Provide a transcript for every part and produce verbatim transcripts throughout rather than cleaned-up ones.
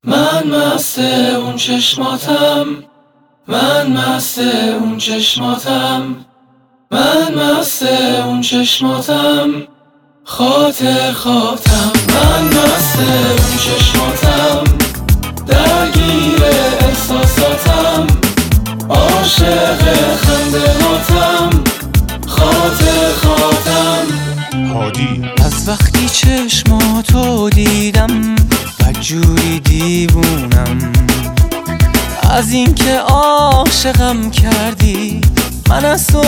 من مست اون چشماتم، من مست اون چشماتم، من مست اون چشماتم، خاطر خاطم. من مست اون چشماتم، درگیر احساساتم، عاشق خندهاتم، خاطر خاطم. هادی از وقتی چشماتو دیدم بدجوری دیوونم، از اینکه عاشقم کردی من از تو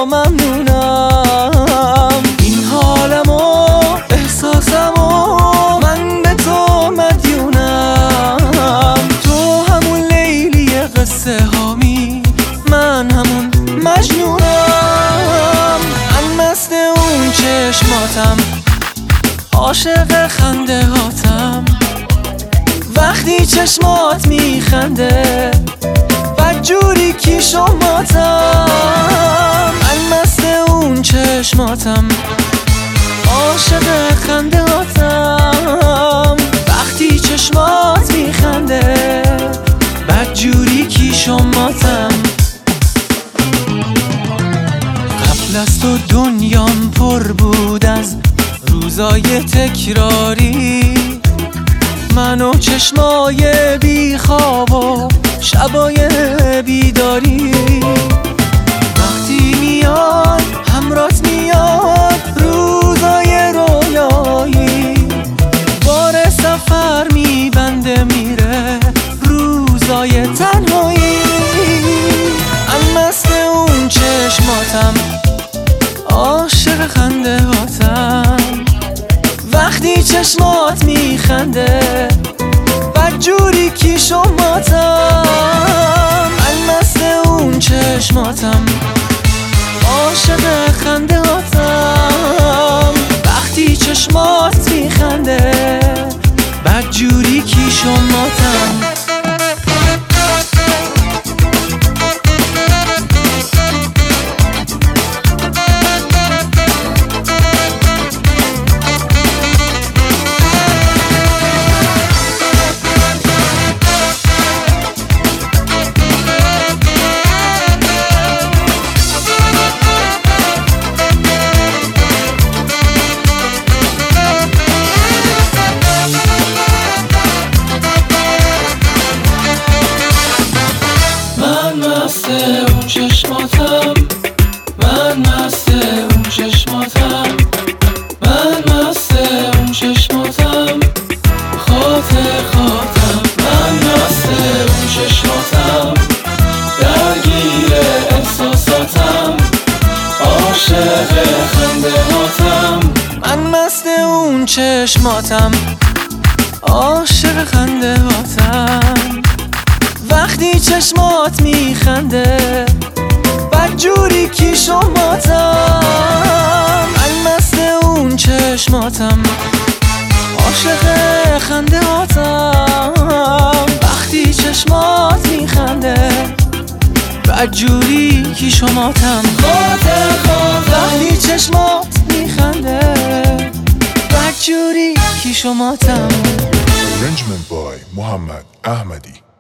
ممنونم. این حالمو احساسمو من به تو مدیونم. تو همون لیلی قصه هامی، من همون مجنونم. من مست اون چشماتم، عاشق خنده هاتم، وقتی چشمات میخنده بدجوری کیشوماتم. من مست اون چشماتم، عاشق خنده هاتم، وقتی چشمات میخنده بدجوری کیشوماتم. قبل از تو دنیام پر بود از روزای تکراری، من و چشمای بی خواب و شبای بیداری. وقتی میاد همرات میاد روزای رویایی، بار سفر میبنده میره روزای تنهایی. من مست اون چشماتم، عاشق خنده هاتم، وقتی چشمات میخنده بدجوری کیشوماتم. من مست اون چشماتم، عاشق خنده هاتم، وقتی چشمات میخنده بدجوری کیشوماتم. اون چشماتم، من مست اون چشماتم، من مست اون چشماتم، خاطر خاطم. من مست اون چشماتم، درگیر احساساتم، عاشق خندهاتم. من مست اون چشماتم، عاشق خنده هاتم، وقتی چشمات میخنده بدجوری کیشوماتم. من مست اون چشماتم، عاشق خنده هاتم، وقتی چشمات میخنده بدجوری کیشوماتم. خاطر خاطم، وقتی چشمات میخنده بدجوری کیشوماتم. Arrangement by Muhammad Ahmadi.